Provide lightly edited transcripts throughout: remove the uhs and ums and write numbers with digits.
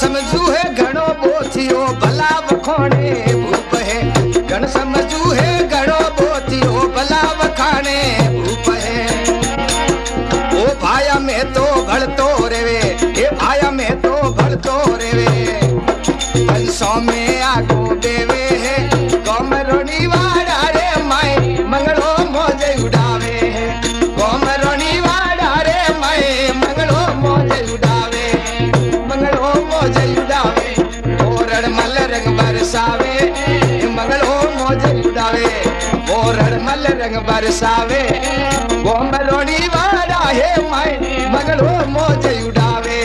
समझू है घणो बोथियो भला वखोणे भूप है। घण समझू है घणो बोथियो भला वखाणे भूप है। ओ भाया में तो भड़तो रेवे, ए भाया में तो भड़तो रेवे। पंसों में आगो देवे है गोमरोनी वाड़ा रे माए मंगलो मौजे उड़ावे है। गोमरोनी वाड़ा रे माए मंगलो मौजे उड़ावे, मंगलो मौजे उड़ावे। ओरण मल रंग बरसावे मंगलो मौजे उड़ावे, ओरण मल रंग बरसावे। गोमरोनी वाड़ा है माए मंगलो मौजे उड़ावे।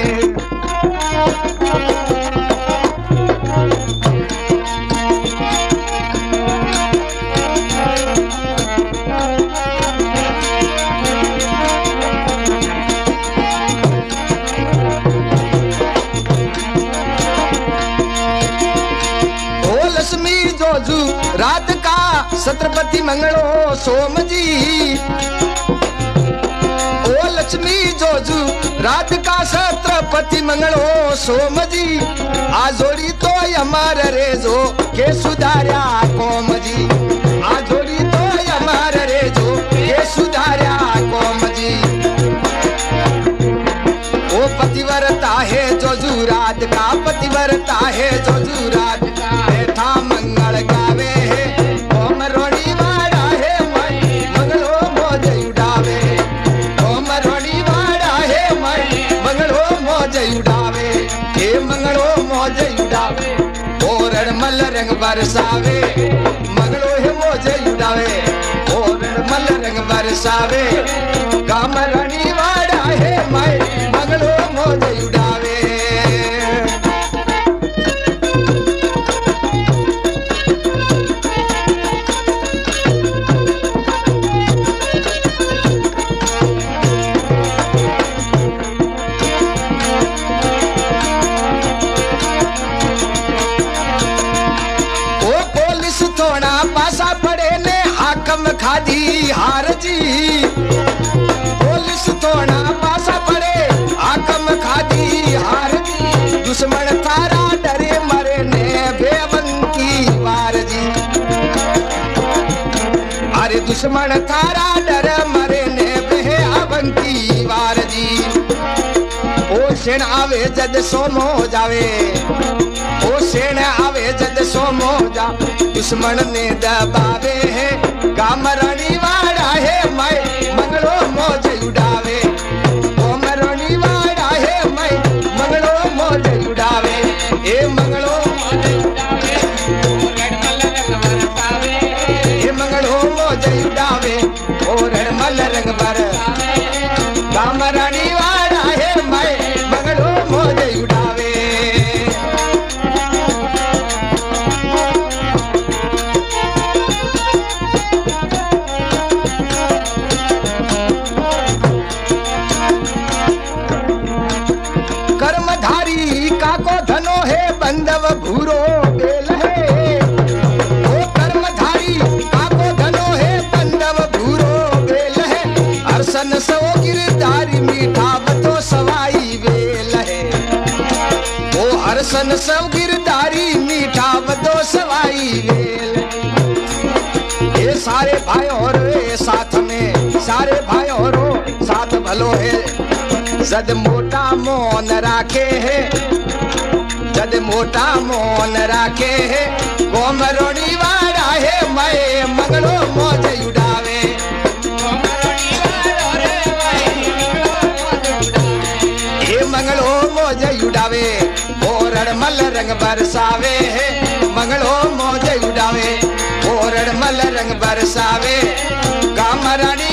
जोजू रात का छत्रपति मंगलो सोम जी। ओ लक्ष्मी जोजू रात का छत्रपति मंगलो सोम जी। आजोड़ी तो हमार रेजो के सुधार्या कोम जी। आजोड़ी तो हमार रेजो के सुधार्या कोम जी। ओ पतिव्रता है जोजू रात का, पतिव्रता है जोजू रात का। बैठा मंगल गावे है गोमरोनी वाड़ा है माई मंगलो मौज उड़ावे। गोमरोनी वाड़ा है माई मंगलो मौज उड़ावे, हे मंगलो मौज उड़ावे। ओरण मल रंग बरसावे मंगलो है मौज उड़ावे, ओरण मल रंग बरसावे। गोमरोनी वाड़ा है माई मंगलो मौज उड़ावे। खादी हार जी पुलिस थोड़ा पासा पड़े आकम खादी हार जी। दुश्मन थारा डरे मरे ने बेबंकी वार जी। अरे दुश्मन थारा डरे मरे ने बेबंकी वार जी। ओ सेन आवे जद सोमो जावे, ओ सेन आवे जद सोमो जा। दुश्मन ने दबावे है गोमरोनी वाड़ा है माई मंगलो मौज उड़ावे। गोमरोनी वाड़ा है माई मंगलो मौज उड़ावे, ए मंगलो मौज उड़ावे। ए मंगलो मौज उड़ावे, ओरण मल रंग बरसावे। गोमरोनी वाड़ा है माई मंगलो मौज उड़ावे। बंदव भूरो बेल है, ओ कर्मधारी काको धनो है बंदव भूरो बेल है। हर्षन सो गिरधारी मीठा बतो सवाई बेल है, ओ हर्षन सो गिरधारी मीठा बतो सवाई बेल। ये सारे भाई और साथ में, सारे भाई और साथ भलो है। जद मोटा मौन राखे है, जद मोटा मौन राखे है। गोमरोनी वाड़ा है मैं मंगलो मौज उड़ावे। गोमरोनी वाड़ा रे मैं मंगलो मौज उड़ावे। ओरण मल रंग बरसावे है मंगलो मौज उड़ावे, ओरण मल रंग बरसावे। गोमरोनी